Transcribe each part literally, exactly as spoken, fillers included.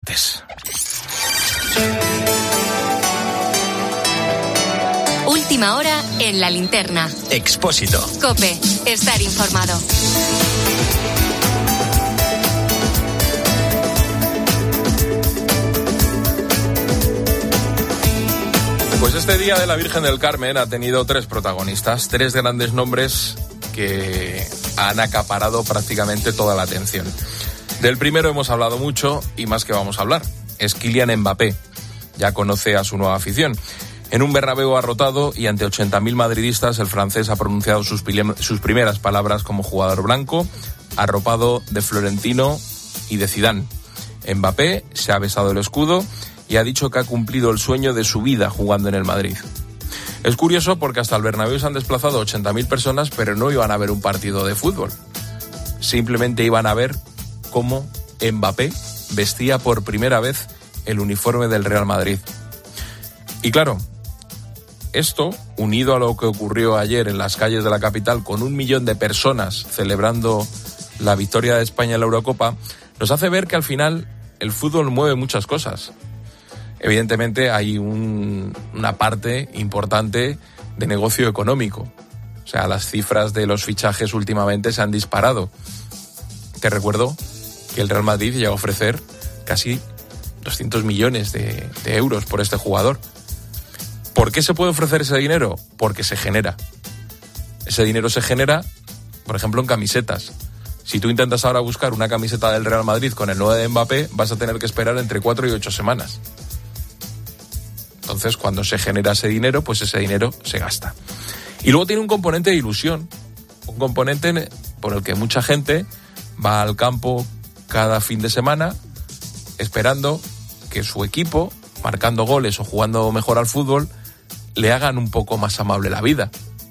Última hora en La Linterna. Expósito. COPE. Estar informado. Pues este Día de la Virgen del Carmen ha tenido tres protagonistas, tres grandes nombres que han acaparado prácticamente toda la atención. Del primero hemos hablado mucho y más que vamos a hablar. Es Kylian Mbappé. Ya conoce a su nueva afición. En un Bernabéu arrotado y ante ochenta mil madridistas, el francés ha pronunciado sus, prim- sus primeras palabras como jugador blanco, arropado de Florentino y de Zidane. Mbappé se ha besado el escudo y ha dicho que ha cumplido el sueño de su vida jugando en el Madrid. Es curioso porque hasta el Bernabéu se han desplazado ochenta mil personas, pero no iban a ver un partido de fútbol. Simplemente iban a ver cómo Mbappé vestía por primera vez el uniforme del Real Madrid. Y claro, esto, unido a lo que ocurrió ayer en las calles de la capital con un millón de personas celebrando la victoria de España en la Eurocopa, nos hace ver que al final el fútbol mueve muchas cosas. Evidentemente hay un, una parte importante de negocio económico. O sea, las cifras de los fichajes últimamente se han disparado. Te recuerdo que el Real Madrid llega a ofrecer casi doscientos millones de, de euros por este jugador. ¿Por qué se puede ofrecer ese dinero? Porque se genera. Ese dinero se genera, por ejemplo, en camisetas. Si tú intentas ahora buscar una camiseta del Real Madrid con el nueve de Mbappé, vas a tener que esperar entre cuatro y ocho semanas. Entonces, cuando se genera ese dinero, pues ese dinero se gasta. Y luego tiene un componente de ilusión, un componente por el que mucha gente va al campo cada fin de semana esperando que su equipo, marcando goles o jugando mejor al fútbol, le hagan un poco más amable la vida.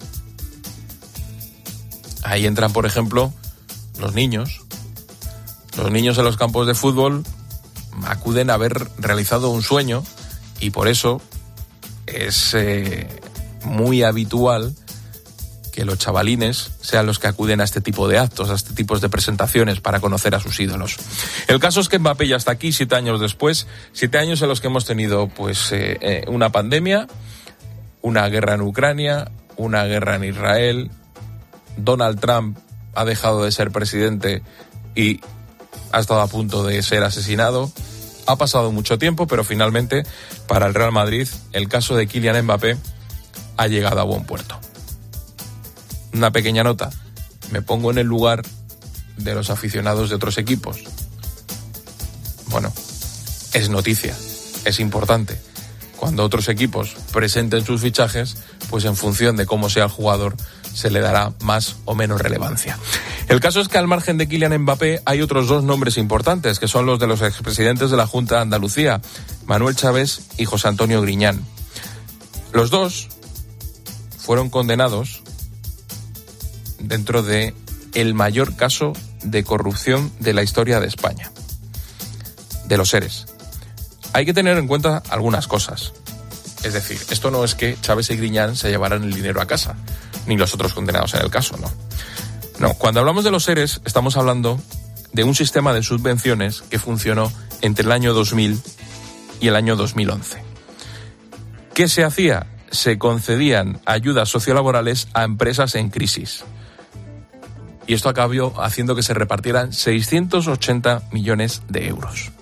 Ahí entran, por ejemplo, los niños. Los niños en los campos de fútbol acuden a haber realizado un sueño y por eso es eh, muy habitual que los chavalines sean los que acuden a este tipo de actos, a este tipo de presentaciones para conocer a sus ídolos. El caso es que Mbappé ya está aquí, siete años después, siete años en los que hemos tenido pues eh, eh, una pandemia, una guerra en Ucrania, una guerra en Israel, Donald Trump ha dejado de ser presidente y ha estado a punto de ser asesinado. Ha pasado mucho tiempo, pero finalmente para el Real Madrid el caso de Kylian Mbappé ha llegado a buen puerto. Una pequeña nota, me pongo en el lugar de los aficionados de otros equipos. Bueno, es noticia, es importante. Cuando otros equipos presenten sus fichajes, pues en función de cómo sea el jugador, se le dará más o menos relevancia. El caso es que al margen de Kylian Mbappé hay otros dos nombres importantes, que son los de los expresidentes de la Junta de Andalucía, Manuel Chaves y José Antonio Griñán. Los dos fueron condenados dentro de el mayor caso de corrupción de la historia de España, de los ERES. Hay que tener en cuenta algunas cosas. Es decir, esto no es que Chaves y Griñán se llevaran el dinero a casa, ni los otros condenados en el caso, no. No, cuando hablamos de los ERES, estamos hablando de un sistema de subvenciones que funcionó entre el año dos mil y el año dos mil once. ¿Qué se hacía? Se concedían ayudas sociolaborales a empresas en crisis. Y esto acabó haciendo que se repartieran seiscientos ochenta millones de euros.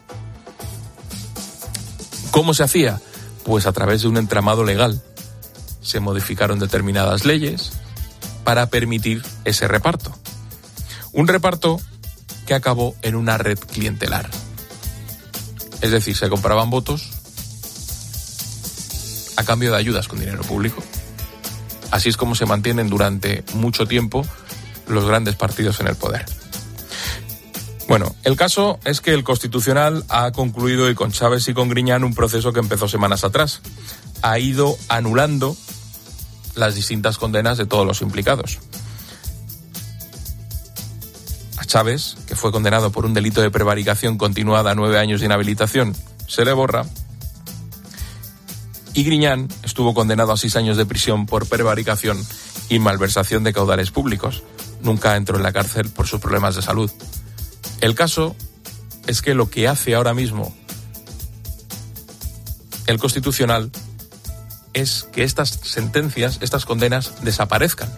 ¿Cómo se hacía? Pues a través de un entramado legal. Se modificaron determinadas leyes para permitir ese reparto. Un reparto que acabó en una red clientelar. Es decir, se compraban votos a cambio de ayudas con dinero público. Así es como se mantienen durante mucho tiempo los grandes partidos en el poder. Bueno, el caso es que el Constitucional ha concluido hoy con Chaves y con Griñán un proceso que empezó semanas atrás. Ha ido anulando las distintas condenas de todos los implicados. A Chaves, que fue condenado por un delito de prevaricación continuada a nueve años de inhabilitación, se le borra. Y Griñán estuvo condenado a seis años de prisión por prevaricación y malversación de caudales públicos. Nunca entró en la cárcel por sus problemas de salud. El caso es que lo que hace ahora mismo el Constitucional es que estas sentencias, estas condenas, desaparezcan.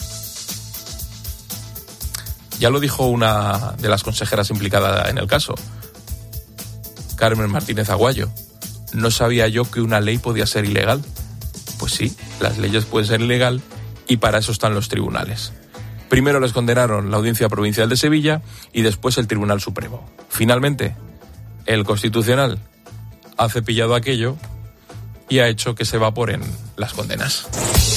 Ya lo dijo una de las consejeras implicada en el caso, Carmen Martínez Aguayo. No sabía yo que una ley podía ser ilegal. Pues sí, las leyes pueden ser ilegal y para eso están los tribunales. Primero les condenaron la Audiencia Provincial de Sevilla y después el Tribunal Supremo. Finalmente, el Constitucional ha cepillado aquello y ha hecho que se evaporen las condenas.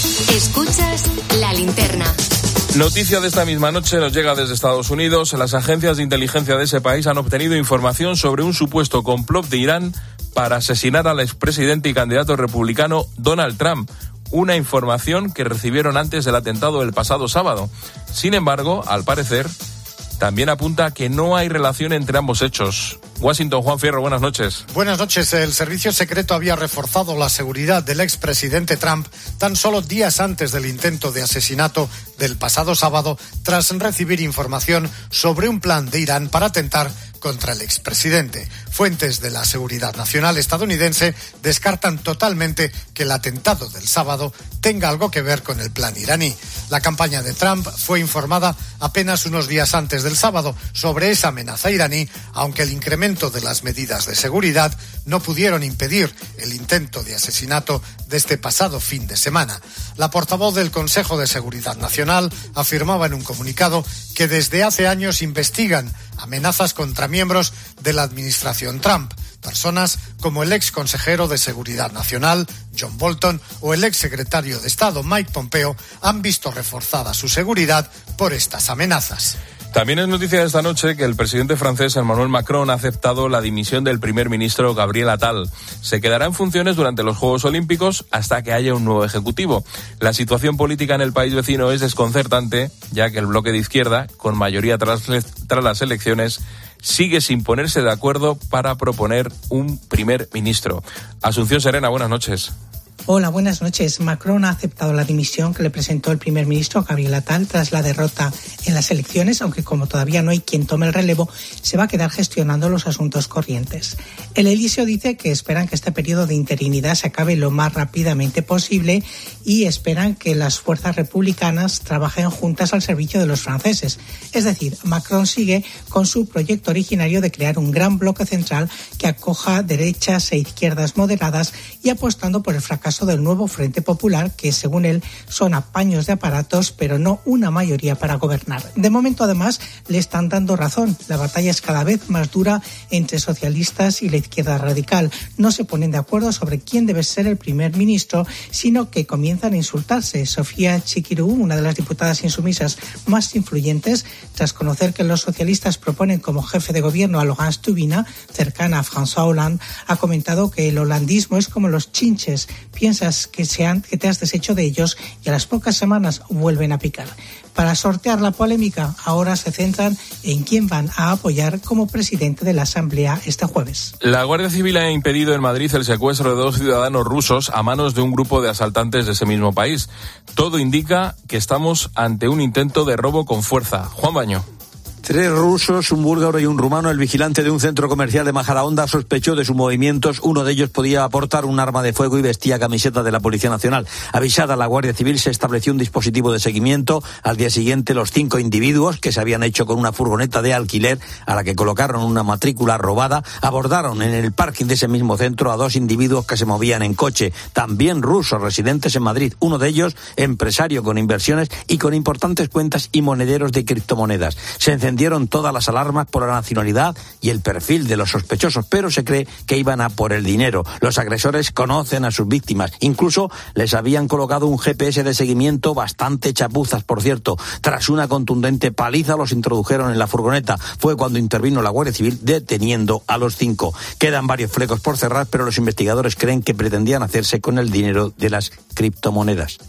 Escuchas La Linterna. Noticia de esta misma noche nos llega desde Estados Unidos. Las agencias de inteligencia de ese país han obtenido información sobre un supuesto complot de Irán para asesinar al expresidente y candidato republicano Donald Trump. Una información que recibieron antes del atentado del pasado sábado. Sin embargo, al parecer, también apunta que no hay relación entre ambos hechos. Washington, Juan Fierro, buenas noches. Buenas noches. El servicio secreto había reforzado la seguridad del expresidente Trump tan solo días antes del intento de asesinato del pasado sábado, tras recibir información sobre un plan de Irán para atentar contra el expresidente. Fuentes de la Seguridad Nacional estadounidense descartan totalmente que el atentado del sábado tenga algo que ver con el plan iraní. La campaña de Trump fue informada apenas unos días antes del sábado sobre esa amenaza iraní, aunque el incremento de las medidas de seguridad no pudieron impedir el intento de asesinato de este pasado fin de semana. La portavoz del Consejo de Seguridad Nacional afirmaba en un comunicado que desde hace años investigan amenazas contra miembros de la administración Trump, personas como el ex consejero de Seguridad Nacional, John Bolton, o el ex secretario de Estado, Mike Pompeo, han visto reforzada su seguridad por estas amenazas. También es noticia de esta noche que el presidente francés Emmanuel Macron ha aceptado la dimisión del primer ministro Gabriel Attal. Se quedará en funciones durante los Juegos Olímpicos hasta que haya un nuevo ejecutivo. La situación política en el país vecino es desconcertante, ya que el bloque de izquierda, con mayoría tras, tras las elecciones, sigue sin ponerse de acuerdo para proponer un primer ministro. Asunción Serena, buenas noches. Hola, buenas noches. Macron ha aceptado la dimisión que le presentó el primer ministro Gabriel Attal tras la derrota en las elecciones, aunque como todavía no hay quien tome el relevo, se va a quedar gestionando los asuntos corrientes. El Elíseo dice que esperan que este periodo de interinidad se acabe lo más rápidamente posible y esperan que las fuerzas republicanas trabajen juntas al servicio de los franceses. Es decir, Macron sigue con su proyecto originario de crear un gran bloque central que acoja derechas e izquierdas moderadas y apostando por el fracaso del nuevo Frente Popular, que según él son apaños de aparatos, pero no una mayoría para gobernar. De momento, además, le están dando razón. La batalla es cada vez más dura entre socialistas y la izquierda radical. No se ponen de acuerdo sobre quién debe ser el primer ministro, sino que comienzan a insultarse. Sofía Chikirou, una de las diputadas insumisas más influyentes, tras conocer que los socialistas proponen como jefe de gobierno a Laurence Tubina, cercana a François Hollande, ha comentado que el holandismo es como los chinches. Piensas que, sean, que te has deshecho de ellos y a las pocas semanas vuelven a picar. Para sortear la polémica, ahora se centran en quién van a apoyar como presidente de la Asamblea este jueves. La Guardia Civil ha impedido en Madrid el secuestro de dos ciudadanos rusos a manos de un grupo de asaltantes de ese mismo país. Todo indica que estamos ante un intento de robo con fuerza. Juan Baño. Tres rusos, un búlgaro y un rumano. El vigilante de un centro comercial de Majadahonda sospechó de sus movimientos. Uno de ellos podía aportar un arma de fuego y vestía camiseta de la Policía Nacional. Avisada la Guardia Civil, se estableció un dispositivo de seguimiento. Al día siguiente, los cinco individuos, que se habían hecho con una furgoneta de alquiler a la que colocaron una matrícula robada, abordaron en el parking de ese mismo centro a dos individuos que se movían en coche, también rusos, residentes en Madrid. Uno de ellos, empresario con inversiones y con importantes cuentas y monederos de criptomonedas. Se encendió Dieron todas las alarmas por la nacionalidad y el perfil de los sospechosos, pero se cree que iban a por el dinero. Los agresores conocen a sus víctimas, incluso les habían colocado un G P S de seguimiento, bastante chapuzas, por cierto. Tras una contundente paliza los introdujeron en la furgoneta. Fue cuando intervino la Guardia Civil deteniendo a los cinco. Quedan varios flecos por cerrar, pero los investigadores creen que pretendían hacerse con el dinero de las criptomonedas.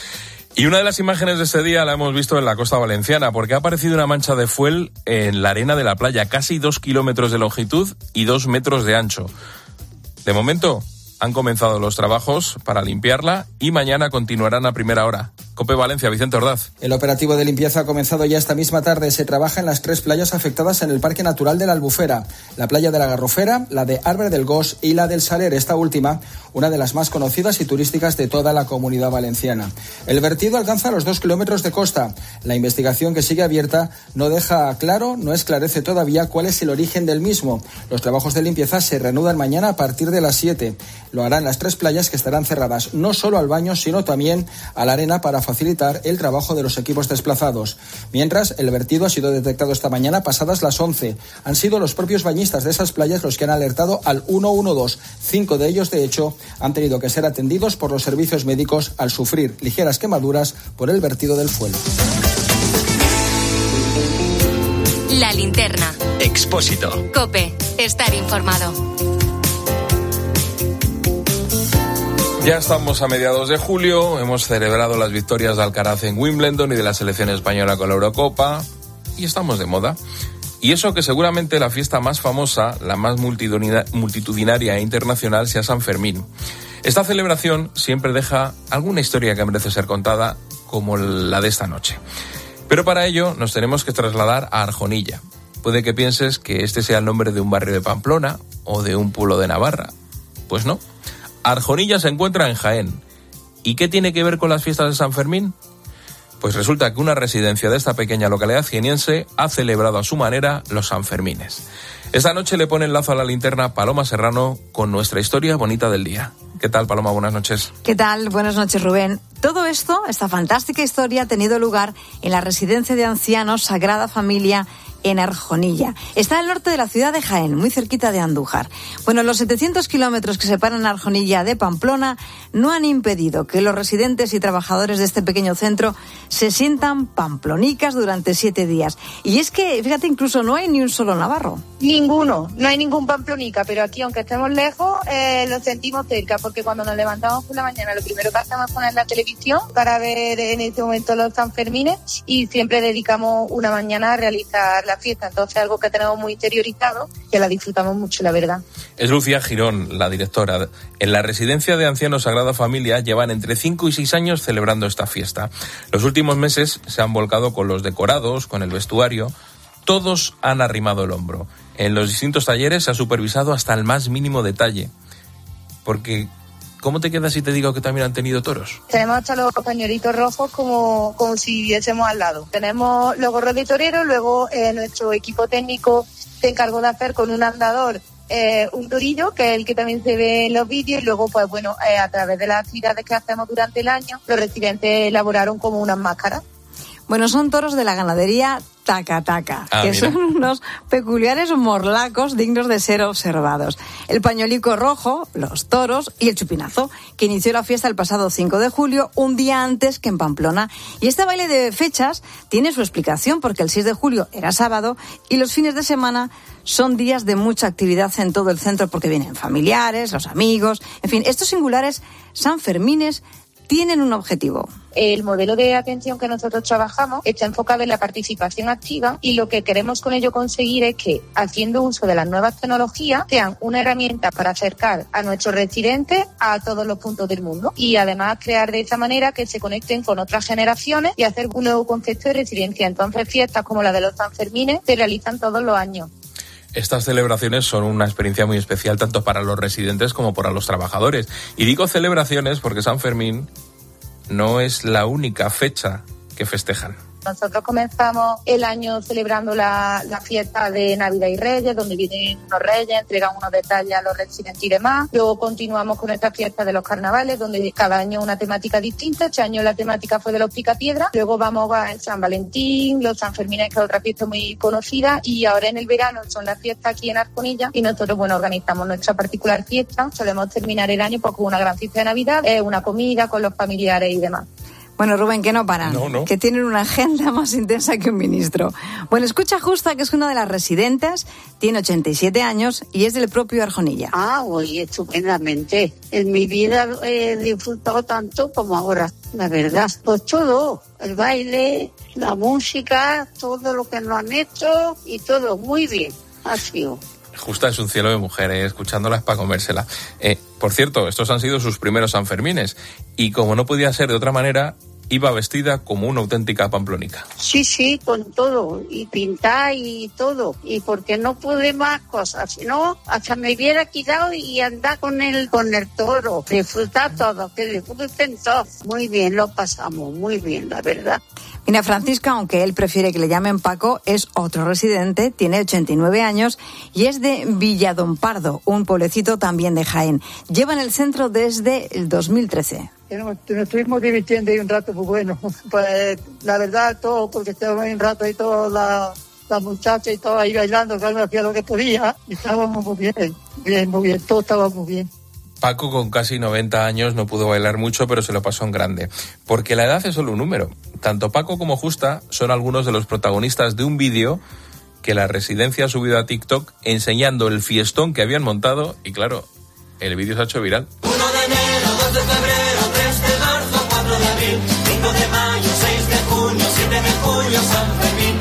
Y una de las imágenes de ese día la hemos visto en la costa valenciana, porque ha aparecido una mancha de fuel en la arena de la playa, casi dos kilómetros de longitud y dos metros de ancho. De momento han comenzado los trabajos para limpiarla y mañana continuarán a primera hora. COPE Valencia, Vicente Ordaz. El operativo de limpieza ha comenzado ya esta misma tarde. Se trabaja en las tres playas afectadas en el Parque Natural de la Albufera, la playa de la Garrofera, la de Arbre del Gos y la del Saler, esta última, una de las más conocidas y turísticas de toda la Comunidad Valenciana. El vertido alcanza los dos kilómetros de costa. La investigación, que sigue abierta, no deja claro, no esclarece todavía cuál es el origen del mismo. Los trabajos de limpieza se reanudan mañana a partir de las siete. Lo harán las tres playas, que estarán cerradas no solo al baño, sino también a la arena para facilitar el trabajo de los equipos desplazados. Mientras, el vertido ha sido detectado esta mañana pasadas las once. Han sido los propios bañistas de esas playas los que han alertado al uno uno dos. Cinco de ellos, de hecho, han tenido que ser atendidos por los servicios médicos al sufrir ligeras quemaduras por el vertido del fuelo. La linterna. Expósito. COPE. Estar informado. Ya estamos a mediados de julio, hemos celebrado las victorias de Alcaraz en Wimbledon y de la selección española con la Eurocopa, y estamos de moda. Y eso que seguramente la fiesta más famosa, la más multitudinaria e internacional, sea San Fermín. Esta celebración siempre deja alguna historia que merece ser contada, como la de esta noche. Pero para ello nos tenemos que trasladar a Arjonilla. Puede que pienses que este sea el nombre de un barrio de Pamplona o de un pueblo de Navarra. Pues no. Arjonilla se encuentra en Jaén. ¿Y qué tiene que ver con las fiestas de San Fermín? Pues resulta que una residencia de esta pequeña localidad jieniense ha celebrado a su manera los Sanfermines. Esta noche le pone el lazo a la linterna Paloma Serrano con nuestra historia bonita del día. ¿Qué tal, Paloma? Buenas noches. ¿Qué tal? Buenas noches, Rubén. Todo esto, esta fantástica historia, ha tenido lugar en la residencia de ancianos Sagrada Familia en Arjonilla. Está al norte de la ciudad de Jaén, muy cerquita de Andújar. Bueno, los setecientos kilómetros que separan Arjonilla de Pamplona no han impedido que los residentes y trabajadores de este pequeño centro se sientan pamplonicas durante siete días. Y es que, fíjate, incluso no hay ni un solo navarro. Ninguno, no hay ningún pamplonica, pero aquí, aunque estemos lejos, eh, lo sentimos cerca, porque cuando nos levantamos por la mañana, lo primero que hacemos es poner la televisión para ver en este momento los Sanfermines, y siempre dedicamos una mañana a realizar la fiesta. Entonces, algo que tenemos muy interiorizado, que la disfrutamos mucho, la verdad. Es Lucía Girón, la directora. En la residencia de ancianos Sagrada Familia llevan entre cinco y seis años celebrando esta fiesta. Los últimos meses se han volcado con los decorados, con el vestuario. Todos han arrimado el hombro. En los distintos talleres se ha supervisado hasta el más mínimo detalle. Porque, ¿cómo te quedas si te digo que también han tenido toros? Tenemos hasta los pañuelitos rojos como, como si viviésemos al lado. Tenemos los gorros de torero, luego eh, nuestro equipo técnico se encargó de hacer con un andador eh, un torillo, que es el que también se ve en los vídeos, y luego, pues bueno, eh, a través de las actividades que hacemos durante el año, los residentes elaboraron como unas máscaras. Bueno, son toros de la ganadería Taca Taca, ah, que mira. son unos peculiares morlacos dignos de ser observados. El pañuelico rojo, los toros y el chupinazo, que inició la fiesta el pasado cinco de julio, un día antes que en Pamplona. Y este baile de fechas tiene su explicación, porque el seis de julio era sábado y los fines de semana son días de mucha actividad en todo el centro, porque vienen familiares, los amigos, en fin, estos singulares Sanfermines tienen un objetivo. El modelo de atención que nosotros trabajamos está enfocado en la participación activa, y lo que queremos con ello conseguir es que, haciendo uso de las nuevas tecnologías, sean una herramienta para acercar a nuestros residentes a todos los puntos del mundo, y además crear de esa manera que se conecten con otras generaciones y hacer un nuevo concepto de residencia. Entonces, fiestas como la de los Sanfermines se realizan todos los años. Estas celebraciones son una experiencia muy especial tanto para los residentes como para los trabajadores. Y digo celebraciones porque San Fermín no es la única fecha que festejan. Nosotros comenzamos el año celebrando la, la fiesta de Navidad y Reyes, donde vienen unos reyes, entregan unos detalles a los residentes y demás. Luego continuamos con esta fiesta de los carnavales, donde cada año una temática distinta. Este año la temática fue de los picapiedras. Luego vamos a San Valentín, los Sanfermines, que es otra fiesta muy conocida. Y ahora en el verano son las fiestas aquí en Arjonilla, y nosotros, bueno, organizamos nuestra particular fiesta. Solemos terminar el año pues, con una gran fiesta de Navidad, eh, una comida con los familiares y demás. Bueno, Rubén, que no paran, no, no. que tienen una agenda más intensa que un ministro. Bueno, escucha Justa, que es una de las residentes, tiene ochenta y siete años y es del propio Arjonilla. Ah, oye, estupendamente. En mi vida he disfrutado tanto como ahora, la verdad. Pues todo, el baile, la música, todo lo que nos han hecho y todo muy bien, ha sido. Justa es un cielo de mujer, eh, escuchándola es para comérsela. Eh, por cierto, estos han sido sus primeros Sanfermines, y como no podía ser de otra manera, iba vestida como una auténtica pamplónica. Sí, sí, con todo, y pintar y todo, y porque no pude más cosas, si no, hasta me hubiera quitado y andar con el, con el toro, disfrutar todo, que disfruten todos. Muy bien, lo pasamos, muy bien, la verdad. Mira, Francisca, aunque él prefiere que le llamen Paco, es otro residente, tiene ochenta y nueve años y es de Villadompardo, un pueblecito también de Jaén. Lleva en el centro desde el dos mil trece. Nos, nos estuvimos divirtiendo ahí un rato muy bueno. Pues la verdad, todo, porque estábamos ahí un rato y todas las la muchachas y todo ahí bailando, cada uno hacía lo que podía y estábamos muy bien, bien, muy bien, todo estaba muy bien. Paco, con casi noventa años, no pudo bailar mucho, pero se lo pasó en grande. Porque la edad es solo un número. Tanto Paco como Justa son algunos de los protagonistas de un vídeo que la residencia ha subido a TikTok enseñando el fiestón que habían montado y, claro, el vídeo se ha hecho viral. uno de enero, dos de febrero, tres de marzo, cuatro de abril, cinco de mayo, seis de junio, siete de julio, San Fermín.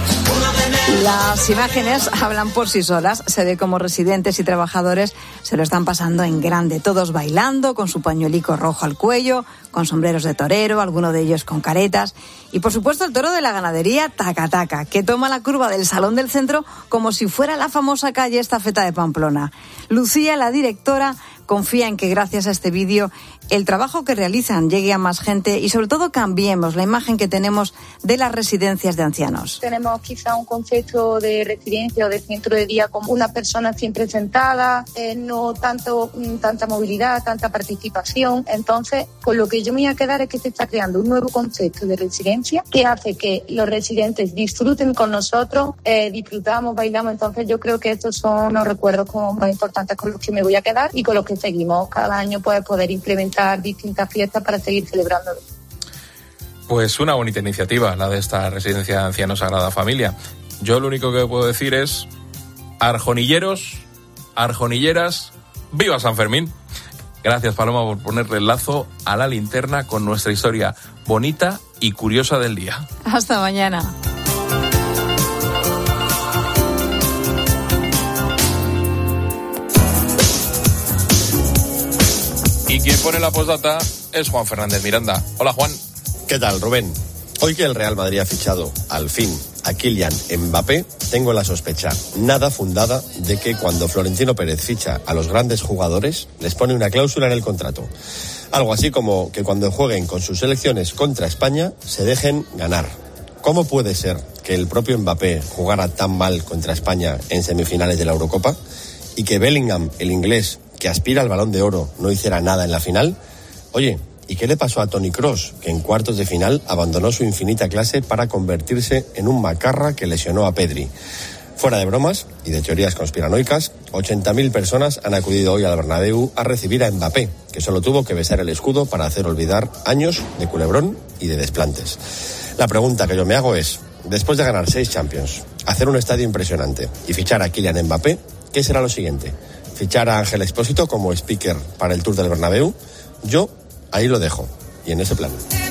Las imágenes hablan por sí solas. Se ve como residentes y trabajadores se lo están pasando en grande. Todos bailando, con su pañuelico rojo al cuello, con sombreros de torero, algunos de ellos con caretas. Y por supuesto el toro de la ganadería Taca Taca, que toma la curva del Salón del Centro como si fuera la famosa calle Estafeta de Pamplona. Lucía, la directora, confía en que gracias a este vídeo el trabajo que realizan llegue a más gente y sobre todo cambiemos la imagen que tenemos de las residencias de ancianos. Tenemos quizá un concepto de residencia o de centro de día como una persona siempre sentada, eh, no tanto tanta movilidad, tanta participación. Entonces, con lo que yo me voy a quedar es que se está creando un nuevo concepto de residencia que hace que los residentes disfruten con nosotros, eh, disfrutamos, bailamos. Entonces, yo creo que estos son los recuerdos como más importantes con los que me voy a quedar y con los que seguimos cada año, pues poder implementar distintas fiestas para seguir celebrándolo. Pues una bonita iniciativa, la de esta residencia de ancianos Sagrada Familia. Yo lo único que puedo decir es: arjonilleros, arjonilleras, ¡viva San Fermín! Gracias, Paloma, por ponerle el lazo a la linterna con nuestra historia bonita y curiosa del día. Hasta mañana. Y quien pone la postdata es Juan Fernández Miranda. Hola, Juan. ¿Qué tal, Rubén? Hoy que el Real Madrid ha fichado, al fin, a Kylian Mbappé, tengo la sospecha nada fundada de que cuando Florentino Pérez ficha a los grandes jugadores, les pone una cláusula en el contrato. Algo así como que cuando jueguen con sus selecciones contra España, se dejen ganar. ¿Cómo puede ser que el propio Mbappé jugara tan mal contra España en semifinales de la Eurocopa y que Bellingham, el inglés, que aspira al Balón de Oro, no hiciera nada en la final? Oye, ¿y qué le pasó a Toni Kroos, que en cuartos de final abandonó su infinita clase para convertirse en un macarra que lesionó a Pedri? Fuera de bromas y de teorías conspiranoicas, ochenta mil personas han acudido hoy al Bernabéu a recibir a Mbappé, que solo tuvo que besar el escudo para hacer olvidar años de culebrón y de desplantes. La pregunta que yo me hago es, después de ganar seis Champions, hacer un estadio impresionante y fichar a Kylian Mbappé, ¿qué será lo siguiente? ¿Fichar a Ángel Expósito como speaker para el Tour del Bernabéu? Yo ahí lo dejo, y en ese plan.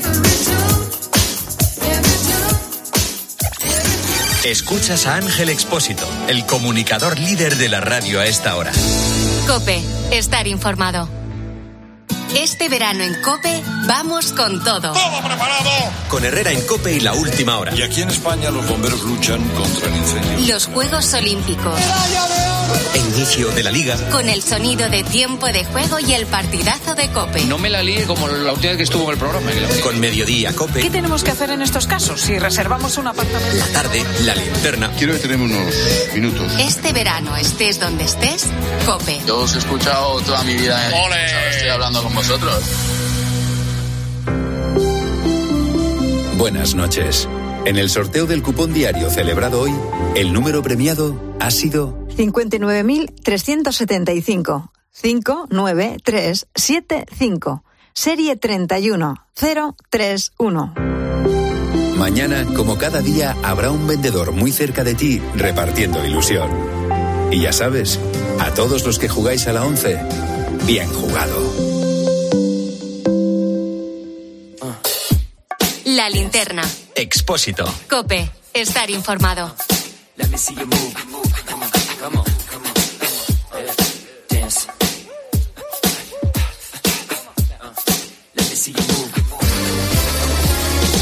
Escuchas a Ángel Expósito, el comunicador líder de la radio a esta hora. COPE, estar informado. Este verano en COPE vamos con todo. ¡Todo preparado! Con Herrera en COPE y la última hora. Y aquí en España los bomberos luchan contra el incendio. Los Juegos Olímpicos. Inicio de la Liga. Con el sonido de tiempo de juego y el partidazo de COPE. No me la líe como la última vez que estuvo en el programa. Con Mediodía COPE. ¿Qué tenemos que hacer en estos casos si reservamos un apartamento? La tarde, la linterna. Quiero que tenemos unos minutos. Este verano, estés donde estés, COPE. Yo os he escuchado toda mi vida. ¿eh? ¡Ole! Estoy hablando con vosotros. Buenas noches. En el sorteo del cupón diario celebrado hoy, el número premiado ha sido cincuenta y nueve mil trescientos setenta y cinco. cinco nueve tres siete cinco. Serie treinta y uno cero tres uno. Mañana, como cada día, habrá un vendedor muy cerca de ti repartiendo ilusión. Y ya sabes, a todos los que jugáis a la once, bien jugado. La linterna. Expósito. COPE, estar informado. Let me see you move. Come on, come on, come on. Dance. Let me see you move.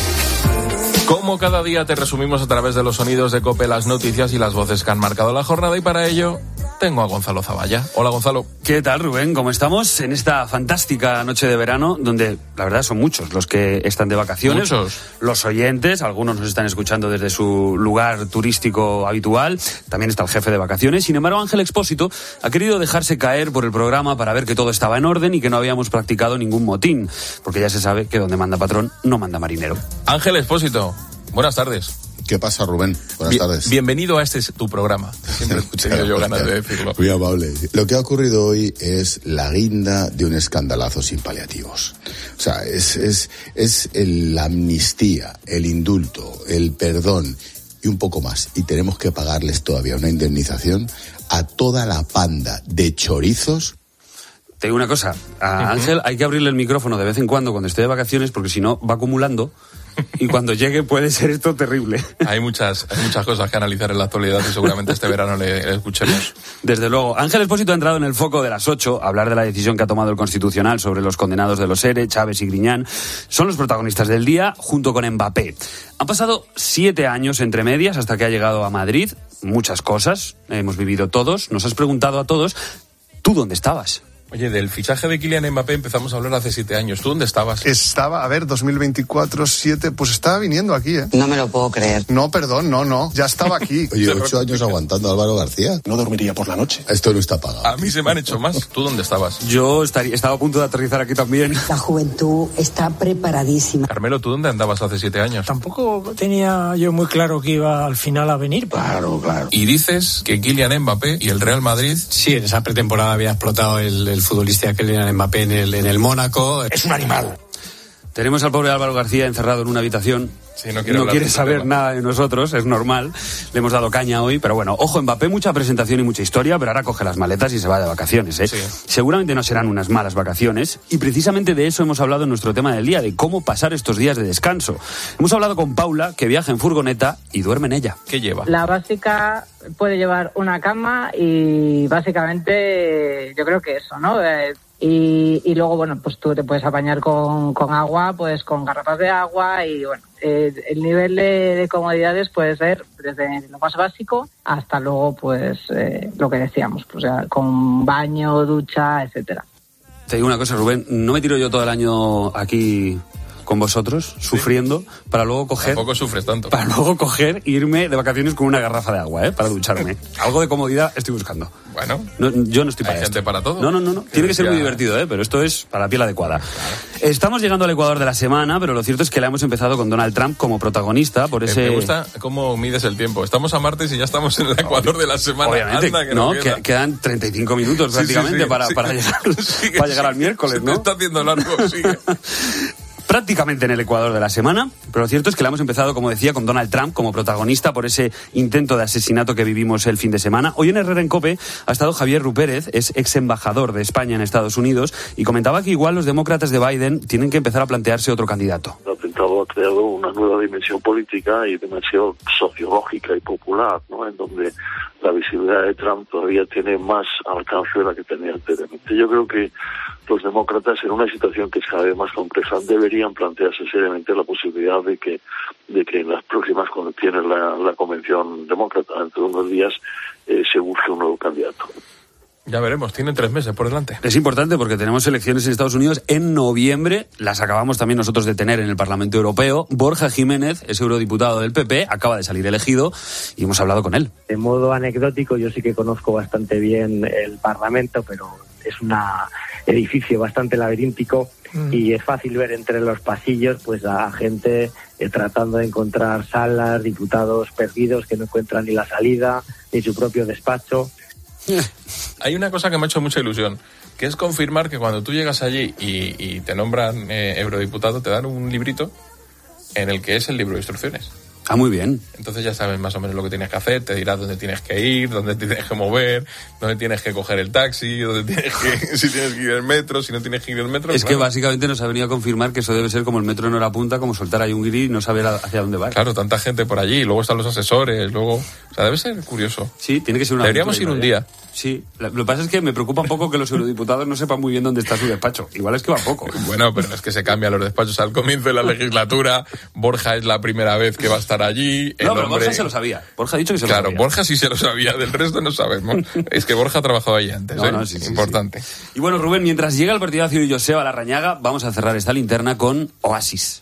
como cada día te resumimos a través de los sonidos de COPE las noticias y las voces que han marcado la jornada, y para ello tengo a Gonzalo Zavalla. Hola, Gonzalo. ¿Qué tal, Rubén? ¿Cómo estamos en esta fantástica noche de verano donde la verdad son muchos los que están de vacaciones? Muchos. Los oyentes, algunos nos están escuchando desde su lugar turístico habitual, también está el jefe de vacaciones. Sin embargo, Ángel Expósito ha querido dejarse caer por el programa para ver que todo estaba en orden y que no habíamos practicado ningún motín, porque ya se sabe que donde manda patrón no manda marinero. Ángel Expósito, buenas tardes. ¿Qué pasa, Rubén? Buenas Bien, tardes. Bienvenido a este tu programa. Siempre he tenido yo ganas de decirlo. Muy amable. Lo que ha ocurrido hoy es la guinda de un escandalazo sin paliativos. O sea, es, es, es el, la amnistía, el indulto, el perdón y un poco más. Y tenemos que pagarles todavía una indemnización a toda la panda de chorizos. Te digo una cosa, a Ángel hay que abrirle el micrófono de vez en cuando cuando esté de vacaciones, porque si no va acumulando y cuando llegue puede ser esto terrible. Hay muchas, hay muchas cosas que analizar en la actualidad y seguramente este verano le, le escuchemos. Desde luego. Ángel Expósito ha entrado en el foco de las ocho a hablar de la decisión que ha tomado el Constitucional sobre los condenados de los ERE, Chávez y Griñán. Son los protagonistas del día, junto con Mbappé. Han pasado siete años entre medias hasta que ha llegado a Madrid. Muchas cosas, hemos vivido todos. Nos has preguntado a todos, ¿tú dónde estabas? Oye, del fichaje de Kylian Mbappé empezamos a hablar hace siete años. ¿Tú dónde estabas? Estaba, a ver, dos mil veinticuatro, siete, pues estaba viniendo aquí, ¿eh? No me lo puedo creer. No, perdón, no, no, ya estaba aquí. Oye, ocho años aguantando a Álvaro García. No dormiría por la noche. Esto no está pagado. A mí se me han hecho más. ¿Tú dónde estabas? Yo estaría, estaba a punto de aterrizar aquí también. La juventud está preparadísima. Carmelo, ¿tú dónde andabas hace siete años? Tampoco tenía yo muy claro que iba al final a venir. Claro, claro. Y dices que Kylian Mbappé y el Real Madrid... Sí, en esa pretemporada había explotado el, el futbolista Kylian Mbappé en el, en el Mónaco. Es un animal. Tenemos al pobre Álvaro García encerrado en una habitación. Sí, no quiere, no quiere de saber tema. nada de nosotros, es normal. Le hemos dado caña hoy, pero bueno, ojo, Mbappé, mucha presentación y mucha historia, pero ahora coge las maletas y se va de vacaciones, ¿eh? Sí. Seguramente no serán unas malas vacaciones, y precisamente de eso hemos hablado en nuestro tema del día, de cómo pasar estos días de descanso. Hemos hablado con Paula, que viaja en furgoneta y duerme en ella. ¿Qué lleva? La básica puede llevar una cama y básicamente yo creo que eso, ¿no? Eh, Y, y luego, bueno, pues tú te puedes apañar con, con agua, pues con garrafas de agua y, bueno, eh, el nivel de, de comodidades puede ser desde lo más básico hasta luego, pues, eh, lo que decíamos, pues ya, con baño, ducha, etcétera. Te digo una cosa, Rubén, no me tiro yo todo el año aquí con vosotros, ¿sí? Sufriendo, para luego coger... Tampoco sufres tanto. Para luego coger, irme de vacaciones con una garrafa de agua, ¿eh? Para ducharme. Algo de comodidad estoy buscando. Bueno. No, yo no estoy para ¿Hay esto. gente para todo? No, no, no. no. Tiene que ser muy divertido, ¿eh? Pero esto es para la piel adecuada. Claro. Estamos llegando al Ecuador de la semana, pero lo cierto es que la hemos empezado con Donald Trump como protagonista, por ese... Me gusta cómo mides el tiempo. Estamos a martes y ya estamos en el Ecuador de la semana. Obviamente, Anda, que no, no queda. que, quedan treinta y cinco minutos prácticamente sí, sí, sí, para, sí. para llegar, sigue, para llegar al miércoles, se ¿no? Se está haciendo largo, sigue. Prácticamente en el Ecuador de la semana, pero lo cierto es que la hemos empezado, como decía, con Donald Trump como protagonista por ese intento de asesinato que vivimos el fin de semana. Hoy en Herrera en COPE ha estado Javier Rupérez, es ex embajador de España en Estados Unidos, y comentaba que igual los demócratas de Biden tienen que empezar a plantearse otro candidato. El atentado ha creado una nueva dimensión política y dimensión sociológica y popular, ¿no? En donde la visibilidad de Trump todavía tiene más alcance de la que tenía anteriormente. Yo creo que los demócratas, en una situación que es cada vez más compleja, deberían plantearse seriamente la posibilidad de que de que en las próximas, cuando tiene la, la convención demócrata dentro de unos días, eh, se busque un nuevo candidato. Ya veremos, tienen tres meses por delante. Es importante porque tenemos elecciones en Estados Unidos en noviembre, las acabamos también nosotros de tener en el Parlamento Europeo. Borja Jiménez es eurodiputado del P P, acaba de salir elegido y hemos hablado con él. De modo anecdótico, yo sí que conozco bastante bien el Parlamento, pero es un edificio bastante laberíntico mm. y es fácil ver entre los pasillos pues a gente eh, tratando de encontrar salas, diputados perdidos que no encuentran ni la salida, ni su propio despacho. Hay una cosa que me ha hecho mucha ilusión, que es confirmar que cuando tú llegas allí y, y te nombran eh, eurodiputado, te dan un librito en el que es el libro de instrucciones. Ah, muy bien. Entonces ya sabes más o menos lo que tienes que hacer, te dirás dónde tienes que ir, dónde te tienes que mover, dónde tienes que coger el taxi, dónde tienes que, si tienes que ir el metro, si no tienes que ir el metro. Es claro. que básicamente nos ha venido a confirmar que eso debe ser como el metro en hora punta, como soltar ahí un guiri y no saber hacia dónde va. Claro, tanta gente por allí, luego están los asesores, luego... O sea, debe ser curioso. Sí, tiene que ser una... Deberíamos ir un día. Sí, lo que pasa es que me preocupa un poco que los eurodiputados no sepan muy bien dónde está su despacho. Igual es que va poco. Bueno, pero es que se cambian los despachos al comienzo de la legislatura. Borja es la primera vez que va a estar allí. El no, pero hombre... Borja se lo sabía. Borja ha dicho que se lo claro, sabía. Claro, Borja sí se lo sabía, del resto no sabemos. Es que Borja ha trabajado allí antes, no, ¿eh? no, sí, sí, Importante. Sí. Y bueno, Rubén, mientras llega el partidazo de Joseba Larrañaga, vamos a cerrar esta linterna con Oasis.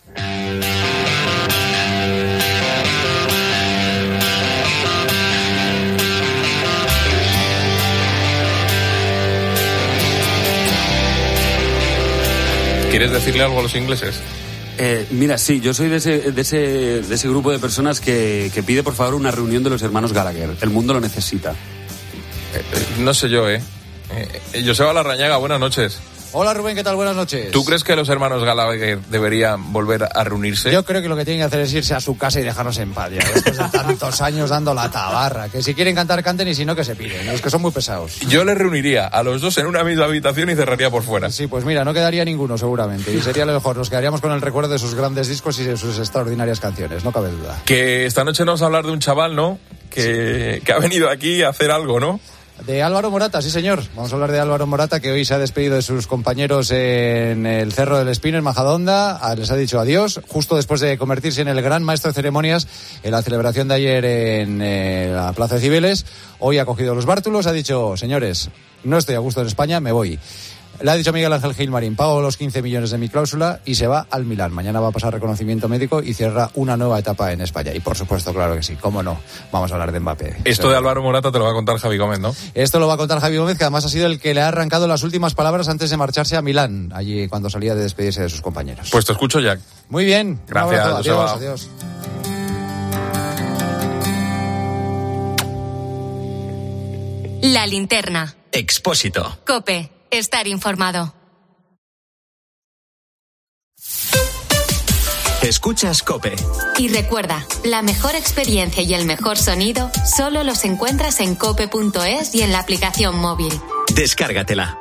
¿Quieres decirle algo a los ingleses? Eh, mira, sí, yo soy de ese, de ese, de ese grupo de personas que, que pide por favor una reunión de los hermanos Gallagher. El mundo lo necesita. Eh, eh, no sé yo, ¿eh? eh Joseba Larrañaga, buenas noches. Hola Rubén, ¿qué tal? Buenas noches. ¿Tú crees que los hermanos Gallagher deberían volver a reunirse? Yo creo que lo que tienen que hacer es irse a su casa y dejarnos en paz ya, después de tantos años dando la tabarra. Que si quieren cantar, canten y si no, que se piren. Los que son muy pesados. Yo les reuniría a los dos en una misma habitación y cerraría por fuera. Sí, pues mira, no quedaría ninguno seguramente. Y sería lo mejor. Nos quedaríamos con el recuerdo de sus grandes discos y de sus extraordinarias canciones, no cabe duda. Que esta noche nos vamos a hablar de un chaval, ¿no? Que, sí. que ha venido aquí a hacer algo, ¿no? De Álvaro Morata, sí señor. Vamos a hablar de Álvaro Morata, que hoy se ha despedido de sus compañeros en el Cerro del Espino, en Majadahonda. Les ha dicho adiós, justo después de convertirse en el gran maestro de ceremonias en la celebración de ayer en eh, la Plaza de Cibeles. Hoy ha cogido los bártulos, ha dicho, señores, no estoy a gusto en España, me voy. Le ha dicho Miguel Ángel Gilmarín, pago los quince millones de mi cláusula y se va al Milán. Mañana va a pasar reconocimiento médico y cierra una nueva etapa en España. Y por supuesto, claro que sí, cómo no, vamos a hablar de Mbappé. Esto de Álvaro Morata te lo va a contar Javi Gómez, ¿no? Esto lo va a contar Javi Gómez, que además ha sido el que le ha arrancado las últimas palabras antes de marcharse a Milán, allí cuando salía de despedirse de sus compañeros. Pues te escucho, Jack. Muy bien. Gracias, adiós, adiós. La linterna. Expósito. COPE. Estar informado. Escuchas COPE. Y recuerda, la mejor experiencia y el mejor sonido solo los encuentras en cope punto es y en la aplicación móvil. Descárgatela.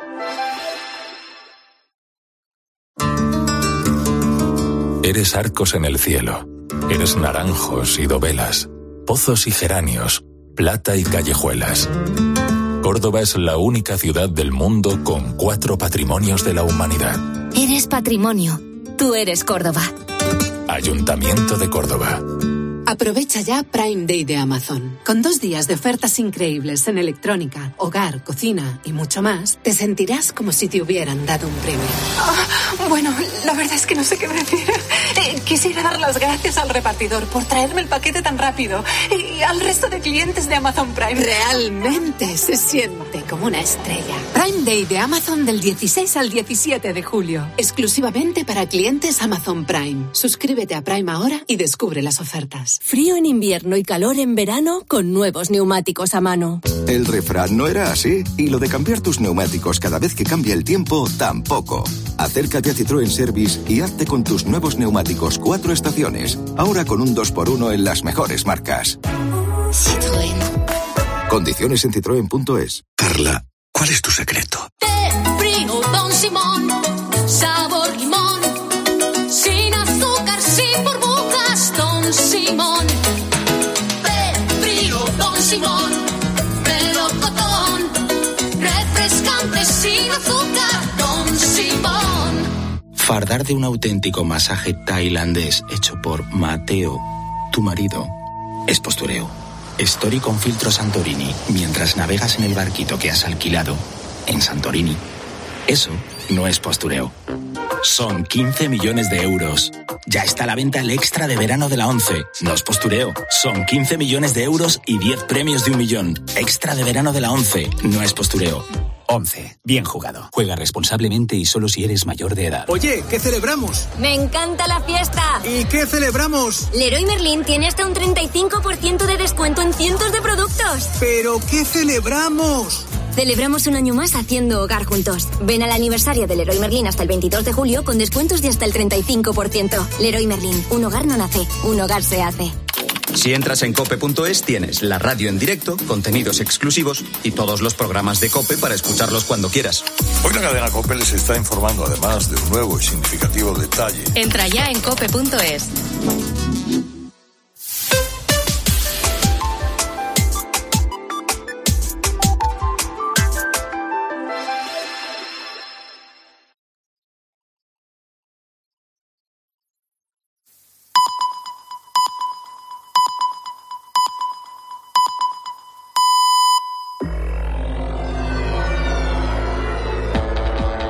Eres arcos en el cielo. Eres naranjos y dovelas, pozos y geranios, plata y callejuelas. Córdoba es la única ciudad del mundo con cuatro patrimonios de la humanidad. Eres patrimonio. Tú eres Córdoba. Ayuntamiento de Córdoba. Aprovecha ya Prime Day de Amazon. Con dos días de ofertas increíbles en electrónica, hogar, cocina y mucho más, te sentirás como si te hubieran dado un premio. Oh, bueno, la verdad es que no sé qué decir. Eh, quisiera dar las gracias al repartidor por traerme el paquete tan rápido y al resto de clientes de Amazon Prime. Realmente se siente como una estrella. Prime Day de Amazon del dieciséis al diecisiete de julio. Exclusivamente para clientes Amazon Prime. Suscríbete a Prime ahora y descubre las ofertas. Frío en invierno y calor en verano con nuevos neumáticos a mano. El refrán no era así, y lo de cambiar tus neumáticos cada vez que cambia el tiempo tampoco. Acércate a Citroën Service y hazte con tus nuevos neumáticos cuatro estaciones, ahora con un dos por uno en las mejores marcas. Citroën. Condiciones en citroen punto es. Carla, ¿cuál es tu secreto? Té frío Don Simón, sabor limón, sin azúcar, sin burbujas, Don Simón. Té frío Don Simón, melocotón, refrescante sin azúcar, Don Simón. Fardar de un auténtico masaje tailandés hecho por Mateo, tu marido, es postureo. Story con filtro Santorini mientras navegas en el barquito que has alquilado en Santorini. Eso no es postureo. Son quince millones de euros. Ya está a la venta el extra de verano de la ONCE. No es postureo. Son quince millones de euros y diez premios de un millón. Extra de verano de la ONCE. No es postureo. ONCE. Bien jugado. Juega responsablemente y solo si eres mayor de edad. Oye, ¿qué celebramos? ¡Me encanta la fiesta! ¿Y qué celebramos? Leroy Merlin tiene hasta un treinta y cinco por ciento de descuento en cientos de productos. ¿Pero qué celebramos? Celebramos un año más haciendo hogar juntos. Ven al aniversario de Leroy Merlin hasta el veintidós de julio con descuentos de hasta el treinta y cinco por ciento. Leroy Merlin, un hogar no nace, un hogar se hace. Si entras en cope punto es, tienes la radio en directo, contenidos exclusivos y todos los programas de COPE para escucharlos cuando quieras. Hoy la cadena COPE les está informando además de un nuevo y significativo detalle. Entra ya en cope punto es.